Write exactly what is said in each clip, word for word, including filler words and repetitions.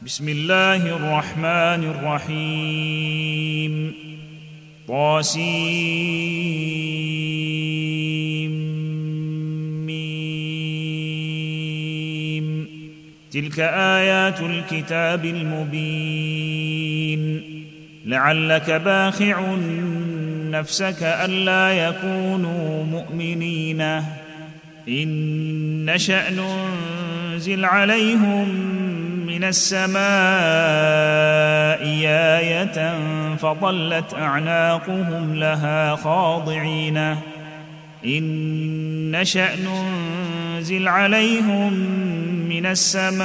بسم الله الرحمن الرحيم طاسيم تلك آيات الكتاب المبين لعلك باخع نفسك ألا يكونوا مؤمنين إن نشأ ننزل عليهم من السماء آية فظلت أعناقهم لها خاضعين إن نشأ ننزل عليهم من السماء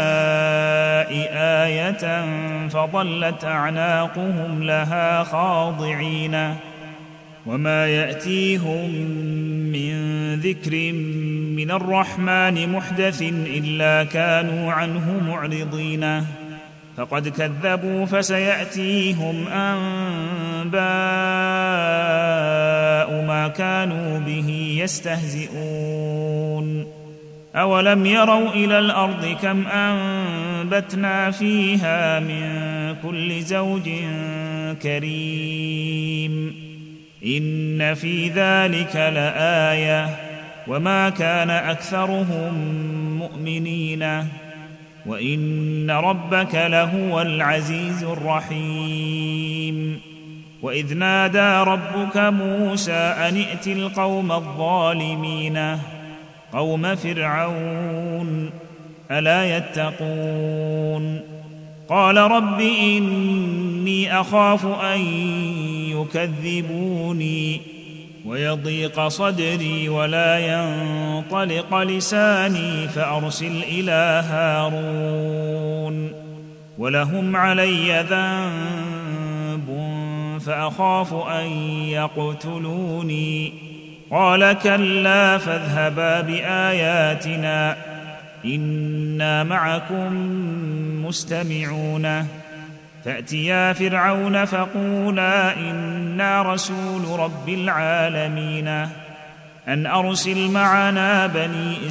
آية فظلت أعناقهم لها خاضعين وما يأتيهم من ذكر من الرحمن محدث إلا كانوا عنه معرضين فقد كذبوا فسيأتيهم أنباء ما كانوا به يستهزئون أولم يروا إلى الأرض كم أنبتنا فيها من كل زوج كريم إن في ذلك لآية وما كان أكثرهم مؤمنين وإن ربك لهو العزيز الرحيم وإذ نادى ربك موسى أن ائت القوم الظالمين قوم فرعون ألا يتقون قال رب إني أخاف أن يكذبوني ويضيق صدري ولا ينطلق لساني فأرسل إلى هارون ولهم علي ذنب فأخاف أن يقتلوني قال كلا فاذهبا بآياتنا إنا معكم مستمعون فأتيا فرعون فقولا إنا رسول رب العالمين أن أرسل معنا بني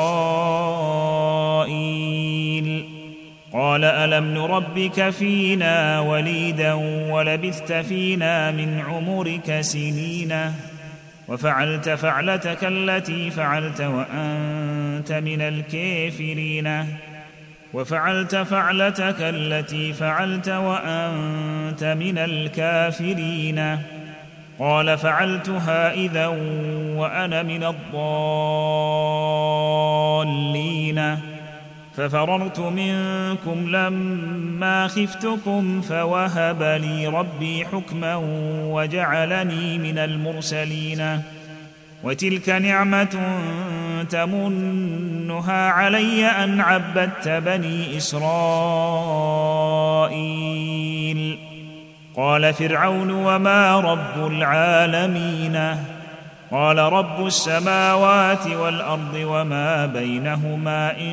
إسرائيل قال ألم نربك فينا وليدا ولبثت فينا من عمرك سنين وفعلت فعلتك التي فعلت وأنت من الكافرين وفعلت فعلتك التي فعلت وأنت من الكافرين قال فعلتها إذا وأنا من الضالين ففررت منكم لما خفتكم فوهب لي ربي حكما وجعلني من المرسلين وتلك نعمة تمنها علي أن عبدت بني إسرائيل قال فرعون وما رب العالمين قال رب السماوات والأرض وما بينهما إن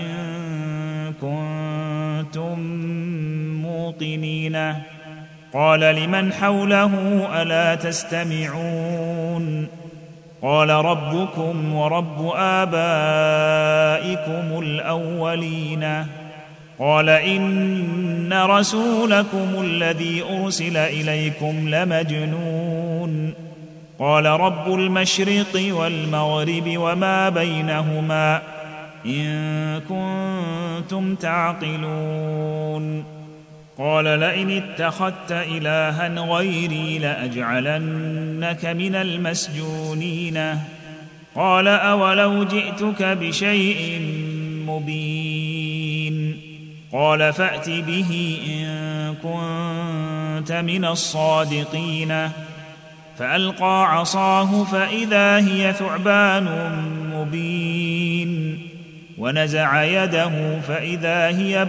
كنتم موقنين قال لمن حوله ألا تستمعون قال ربكم ورب آبائكم الأولين قال إن رسولكم الذي أرسل إليكم لمجنون قال رب المشرق والمغرب وما بينهما إن كنتم تعقلون قال لئن اتخذت إلها غيري لأجعلنك من المسجونين قال أولو جئتك بشيء مبين قال فأت به إن كنت من الصادقين فألقى عصاه فإذا هي ثعبان مبين ونزع يده فإذا هي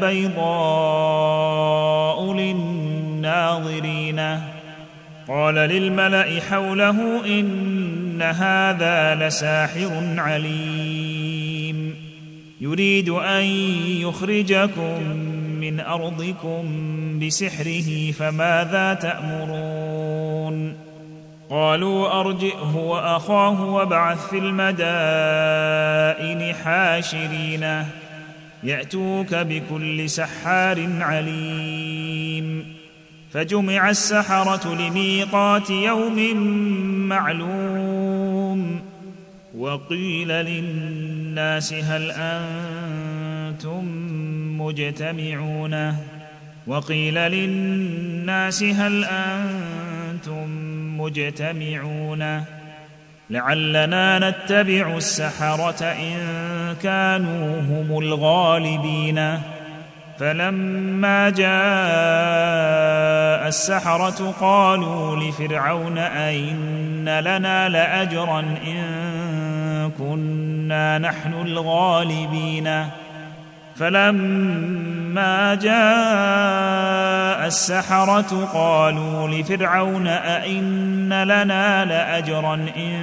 بيضاء للناظرين قال للملأ حوله إن هذا لساحر عليم يريد أن يخرجكم من أرضكم بسحره فماذا تأمرون قالوا أرجئه وأخاه وابعث في المدائن حاشرين يأتوك بكل سحار عليم. فجمع السحرة لميقات يوم معلوم. وقيل للناس هل أنتم مجتمعون وقيل للناس هل أنتم مجتمعون لعلنا نتبع السحرة إن كانوا هم الغالبين. فلما جاء السحرة قالوا لفرعون أئن لنا لأجرا إن كنا نحن الغالبين. فلما جاء السحرة قالوا لفرعون أئن لنا لأجرا إن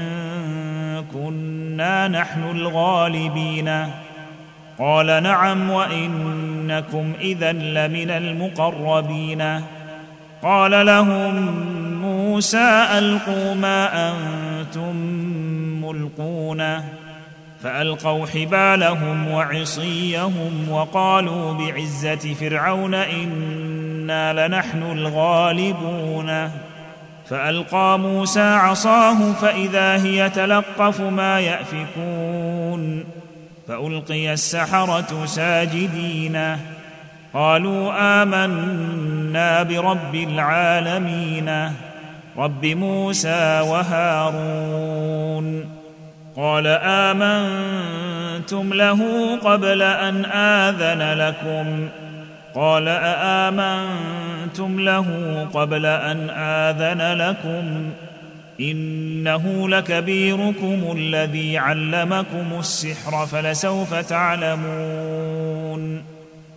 كنا نحن الغالبين. قال نعم وإنكم إذا لمن المقربين. قال لهم موسى ألقوا ما أنتم ملقون. فألقوا حبالهم وعصيهم وقالوا بعزة فرعون إنا لنحن الغالبون. فألقى موسى عصاه فإذا هي تلقف ما يأفكون. فألقي السحرة ساجدين قالوا آمنا برب العالمين رب موسى وهارون. قال آمنتم له قبل أن آذن لكم قال أآمنتم له قبل أن آذن لكم إنه لكبيركم الذي علمكم السحر فلسوف تعلمون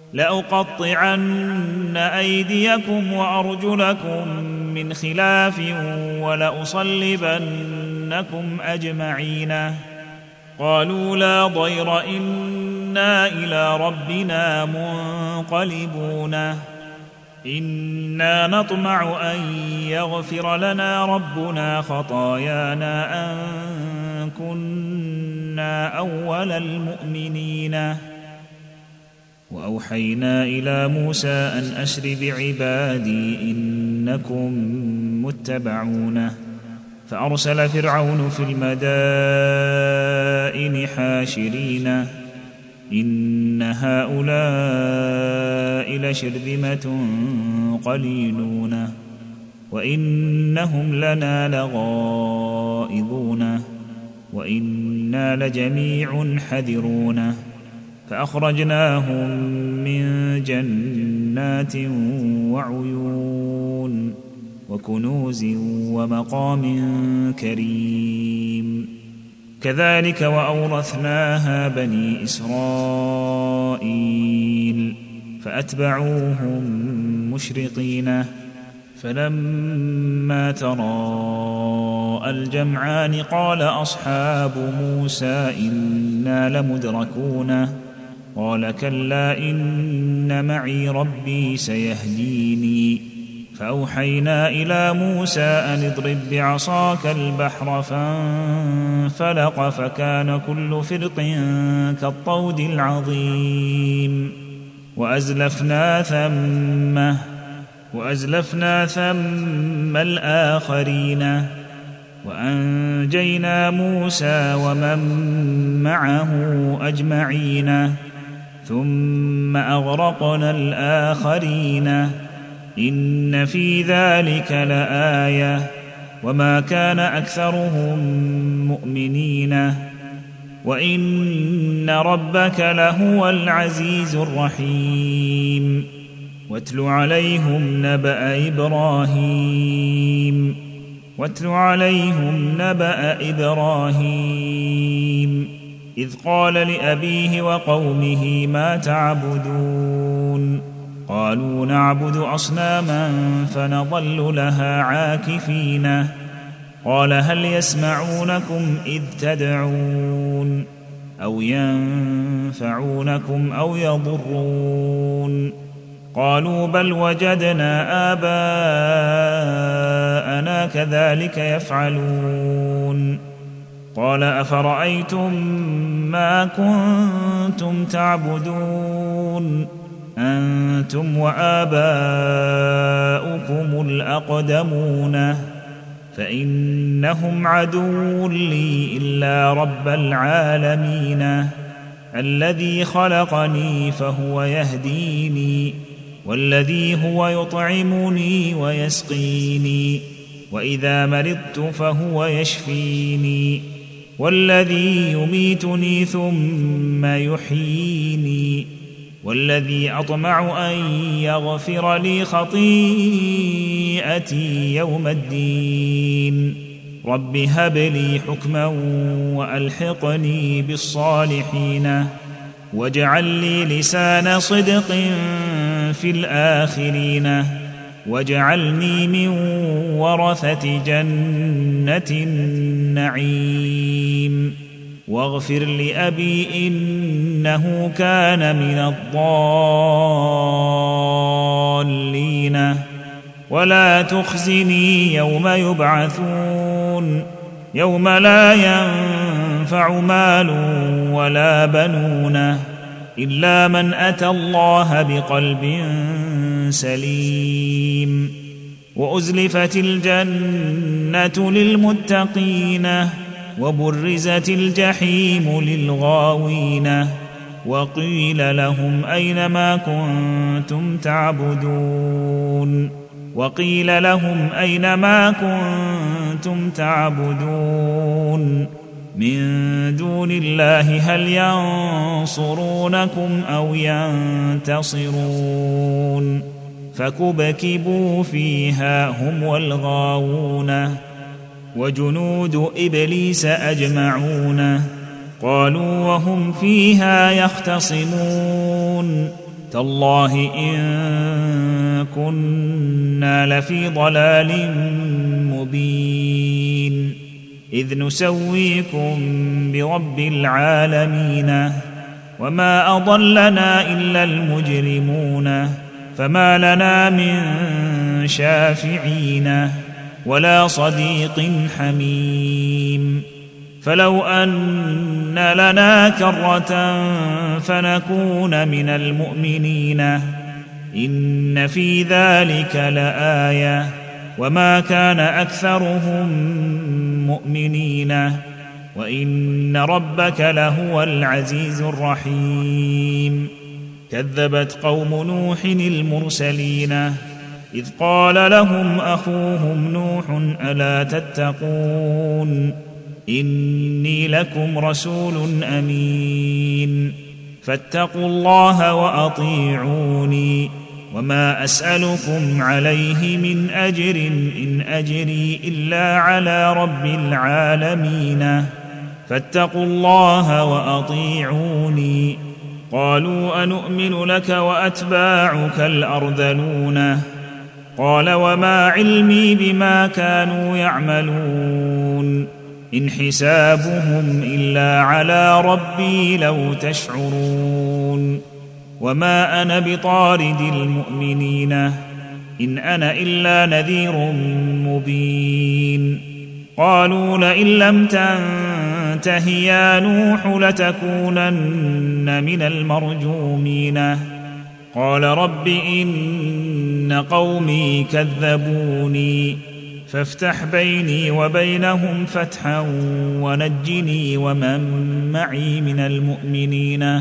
لأقطعن أيديكم وأرجلكم من خلاف ولأصلبنكم أجمعين. قالوا لا ضير إنا إلى ربنا منقلبون إنا نطمع أن يغفر لنا ربنا خطايانا أن كنا أول المؤمنين. وأوحينا إلى موسى أن أسر بعبادي إنكم متبعون. فأرسل فرعون في المدائن حاشرين إن هؤلاء لشرذمة قليلون وإنهم لنا لغائظون وإنا لجميع حذرون. فأخرجناهم من جنات وعيون وكنوز ومقام كريم. كذلك وأورثناها بني إسرائيل فأتبعوهم مشرقين. فلما تراءى الجمعان قال أصحاب موسى إنا لمدركون قال كلا إن معي ربي سيهديني. فأوحينا إلى موسى أن اضرب بعصاك البحر فانفلق فكان كل فرق كالطود العظيم. وأزلفنا ثمه وأزلفنا ثم الآخرين وأنجينا موسى ومن معه أجمعين ثم أغرقنا الآخرين إن في ذلك لآية وما كان أكثرهم مؤمنين وإن ربك لهو العزيز الرحيم. واتل عليهم نبأ إبراهيم واتل عليهم نبأ إبراهيم إذ قال لأبيه وقومه ما تعبدون قالوا نعبد أصناما فنظل لها عاكفين قال هل يسمعونكم إذ تدعون أو ينفعونكم أو يضرون قالوا بل وجدنا آباءنا كذلك يفعلون قال أفرأيتم ما كنتم تعبدون أنتم وآباؤكم الأقدمون فإنهم عدو لي إلا رب العالمين الذي خلقني فهو يهديني والذي هو يطعمني ويسقيني وإذا مرضت فهو يشفيني والذي يميتني ثم يحييني والذي أطمع أن يغفر لي خطيئتي يوم الدين رب هب لي حكما وألحقني بالصالحين واجعل لي لسان صدق في الآخرين واجعلني من ورثة جنة النعيم واغفر لأبي إنه كان من الضالين ولا تخزني يوم يبعثون يوم لا ينفع مال ولا بنون إلا من أتى الله بقلب سليم وأزلفت الجنة للمتقين وبرزت الجحيم للغاوين وقيل لهم أين ما كنتم تعبدون وقيل لهم أين ما كنتم تعبدون من دون الله هل ينصرونكم أو ينتصرون فكبكبوا فيها هم والغاوون وجنود إبليس أجمعون قالوا وهم فيها يختصمون تالله إن كنا لفي ضلال مبين إذ نسويكم برب العالمين وما أضلنا إلا المجرمون فما لنا من شافعين ولا صديق حميم فلو أن لنا كرة فنكون من المؤمنين إن في ذلك لآية وما كان أكثرهم مؤمنين وإن ربك لهو العزيز الرحيم كذبت قوم نوح المرسلين إذ قال لهم أخوهم نوح ألا تتقون إني لكم رسول أمين فاتقوا الله وأطيعوني وما أسألكم عليه من أجر إن أجري إلا على رب العالمين فاتقوا الله وأطيعوني قالوا أنؤمن لك وأتباعك الأرذلون قال وما علمي بما كانوا يعملون إن حسابهم إلا على ربي لو تشعرون وما أنا بطارد المؤمنين إن أنا إلا نذير مبين قالوا لئن لم تنته يا نوح لتكونن من المرجومين قال رب إن قومي كذبوني فافتح بيني وبينهم فتحا ونجني ومن معي من المؤمنين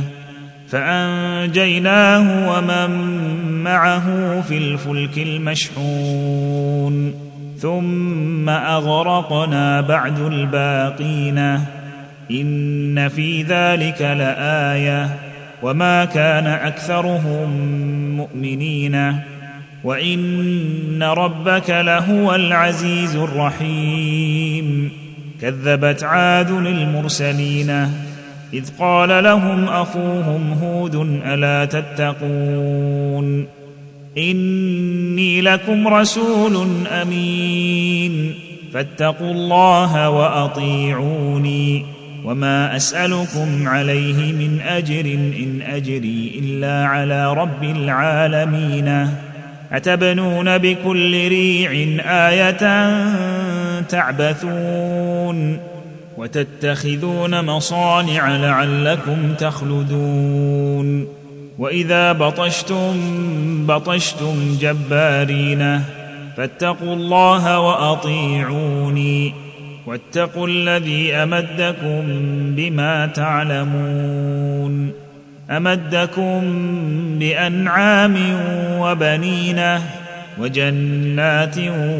فأنجيناه ومن معه في الفلك المشحون ثم أغرقنا بعد الباقين إن في ذلك لآية وما كان أكثرهم مؤمنين وإن ربك لهو العزيز الرحيم كذبت عاد المرسلين إذ قال لهم أخوهم هود ألا تتقون إني لكم رسول أمين فاتقوا الله وأطيعوني وما أسألكم عليه من أجر إن أجري إلا على رب العالمين أتبنون بكل ريع آية تعبثون وتتخذون مصانع لعلكم تخلدون وإذا بطشتم بطشتم جبارين فاتقوا الله وأطيعوني واتقوا الذي أمدكم بما تعلمون أمدكم بأنعام وبنين وجنات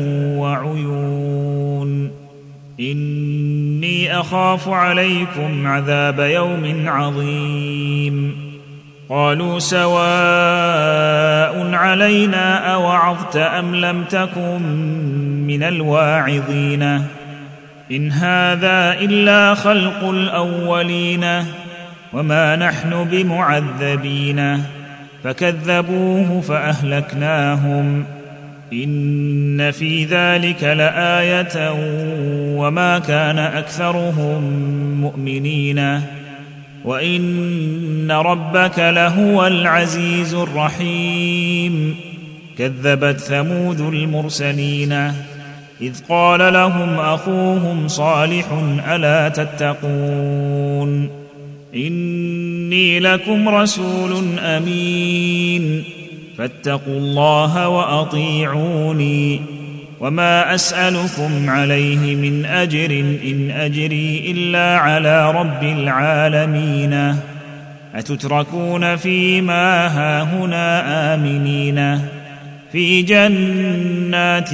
وعيون إني أخاف عليكم عذاب يوم عظيم قالوا سواء علينا أوعظت أم لم تكن من الواعظين إن هذا إلا خلق الأولين وما نحن بمعذبين فكذبوه فأهلكناهم إن في ذلك لآية وما كان أكثرهم مؤمنين وإن ربك لهو العزيز الرحيم كذبت ثمود المرسلين إذ قال لهم أخوهم صالح ألا تتقون إني لكم رسول أمين فاتقوا الله وأطيعوني وما أسألكم عليه من أجر إن أجري إلا على رب العالمين أتتركون فيما هاهنا آمنين في جنات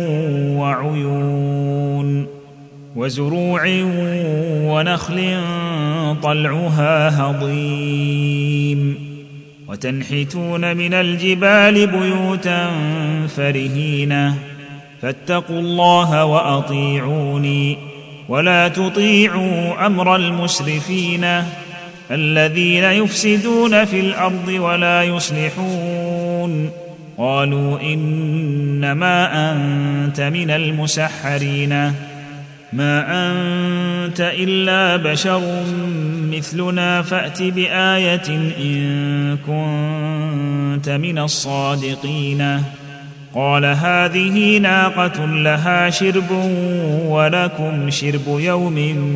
وعيون وزروع ونخل طلعها هضيم وتنحتون من الجبال بيوتا فرهين فاتقوا الله وأطيعوني ولا تطيعوا أمر المسرفين الذين يفسدون في الأرض ولا يصلحون قالوا إنما أنت من المسحرين ما أنت إلا بشر مثلنا فأت بآية إن كنت من الصادقين قال هذه ناقة لها شرب ولكم شرب يوم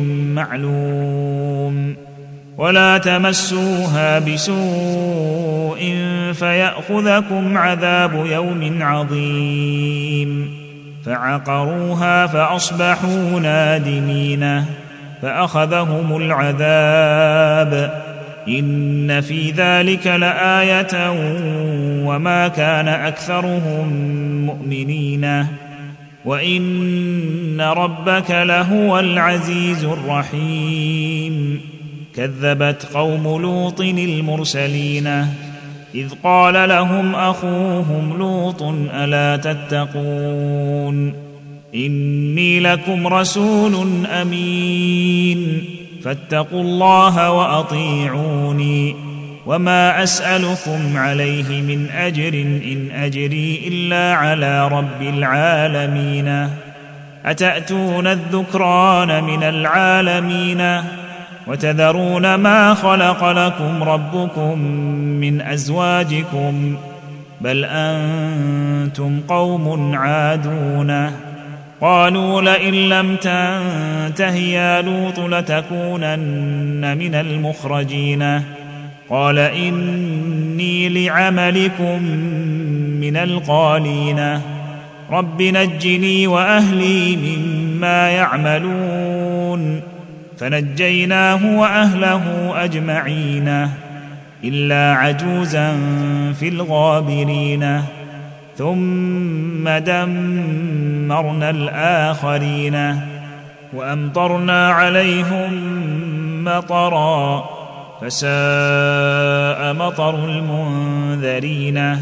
معلوم ولا تمسوها بسوء فيأخذكم عذاب يوم عظيم فعقروها فأصبحوا نادمين فأخذهم العذاب إن في ذلك لآية وما كان أكثرهم مؤمنين وإن ربك لهو العزيز الرحيم كذبت قوم لوط المرسلين إذ قال لهم أخوهم لوط ألا تتقون إني لكم رسول أمين فاتقوا الله وأطيعوني وما أسألكم عليه من أجر إن أجري إلا على رب العالمين أتأتون الذكران من العالمين وتذرون ما خلق لكم ربكم من أزواجكم بل أنتم قوم عادون قالوا لئن لم تنته يا لوط لتكونن من المخرجين قال إني لعملكم من القالين رب نجني وأهلي مما يعملون فنجيناه وأهله أجمعين إلا عجوزا في الغابرين ثم دمرنا الآخرين وأمطرنا عليهم مطرا فساء مطر المنذرين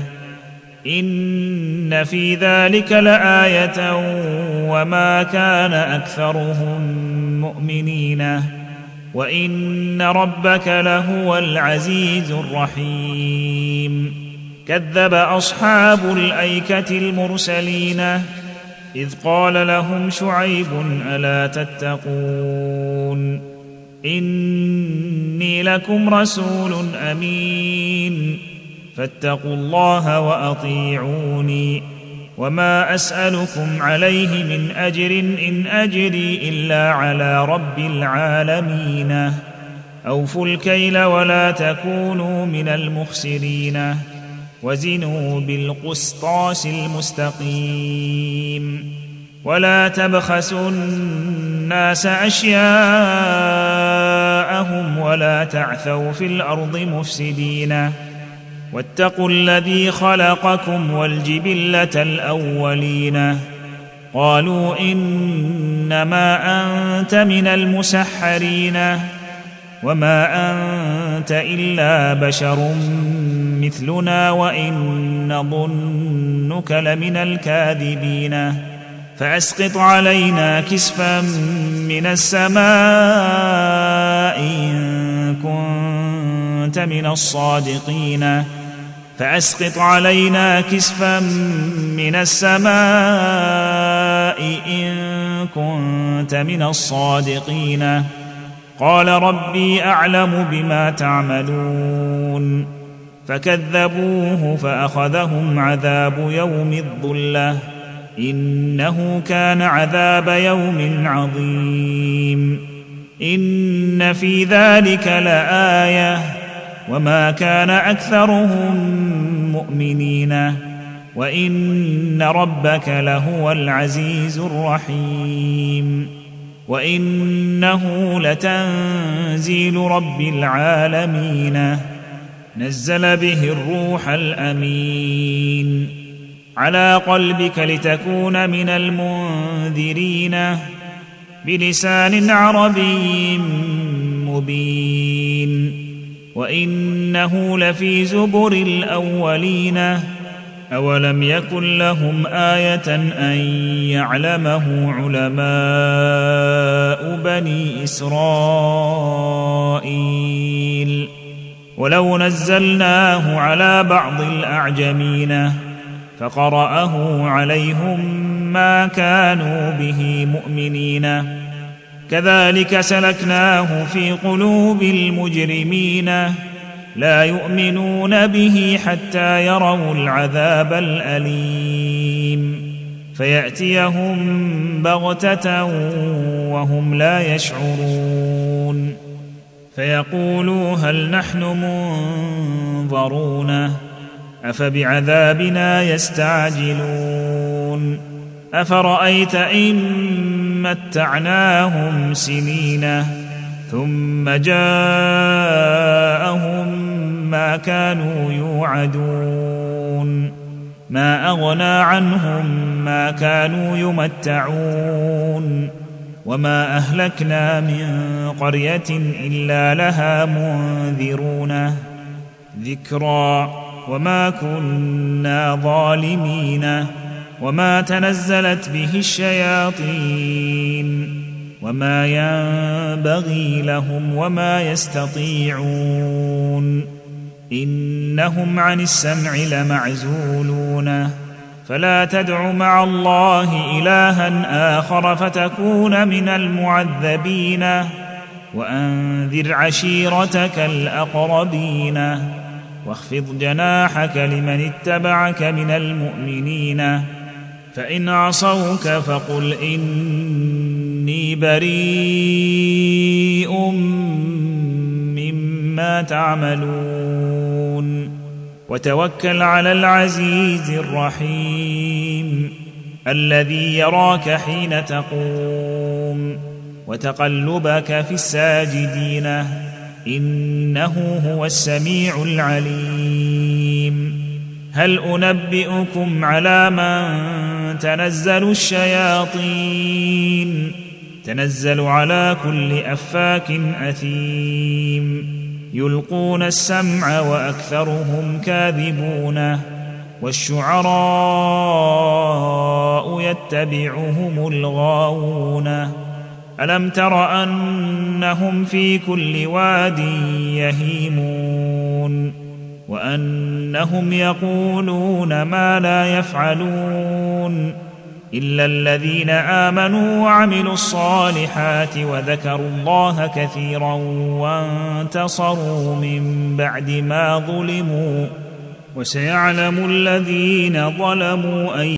إن في ذلك لآية وما كان أكثرهم مؤمنين وإن ربك لهو العزيز الرحيم كذب أصحاب الأيكة المرسلين إذ قال لهم شعيب ألا تتقون إني لكم رسول أمين فاتقوا الله وأطيعوني وما أسألكم عليه من أجر إن أجري إلا على رب العالمين أوفوا الكيل ولا تكونوا من المخسرين وزنوا بالقسطاس المستقيم ولا تبخسوا الناس أشياءهم ولا تعثوا في الأرض مفسدين واتقوا الذي خلقكم والجبلة الأولين قالوا إنما أنت من المسحرين وما أنت إلا بشر مثلنا وإن نظنك لمن الكاذبين فأسقط علينا كسفا من السماء إن كنت من الصادقين فأسقط علينا كسفا من السماء إن كنت من الصادقين قال ربي أعلم بما تعملون فكذبوه فأخذهم عذاب يوم الظلة إنه كان عذاب يوم عظيم إن في ذلك لآية وما كان أكثرهم مؤمنين وإن ربك لهو العزيز الرحيم وإنه لتنزيل رب العالمين نزل به الروح الأمين على قلبك لتكون من المنذرين بلسان عربي مبين وإنه لفي زبر الأولين أولم يكن لهم آية أن يعلمه علماء بني إسرائيل ولو نزلناه على بعض الأعجمين فقرأه عليهم ما كانوا به مؤمنين كذلك سلكناه في قلوب المجرمين لا يؤمنون به حتى يروا العذاب الأليم فيأتيهم بغتة وهم لا يشعرون فيقولوا هل نحن منظرون أفبعذابنا يستعجلون أفرأيت إن متعناهم سنين ثم جاءهم ما كانوا يوعدون ما أغنى عنهم ما كانوا يمتعون وما أهلكنا من قرية إلا لها منذرون ذكرى وما كنا ظالمين وما تنزلت به الشياطين وما ينبغي لهم وما يستطيعون إنهم عن السمع لمعزولون فلا تدع مع الله إلها آخر فتكون من المعذبين وأنذر عشيرتك الأقربين واخفض جناحك لمن اتبعك من المؤمنين فإن عصوك فقل إني بريء مما تعملون وتوكل على العزيز الرحيم الذي يراك حين تقوم وتقلبك في الساجدين إنه هو السميع العليم هل أنبئكم على من تنزل الشياطين تنزل على كل أفاك أثيم يلقون السمع وأكثرهم كاذبون والشعراء يتبعهم الغاوون ألم تر أنهم في كل واد يهيمون وأنهم يقولون ما لا يفعلون إلا الذين آمنوا وعملوا الصالحات وذكروا الله كثيرا وانتصروا من بعد ما ظلموا وسيعلم الذين ظلموا أي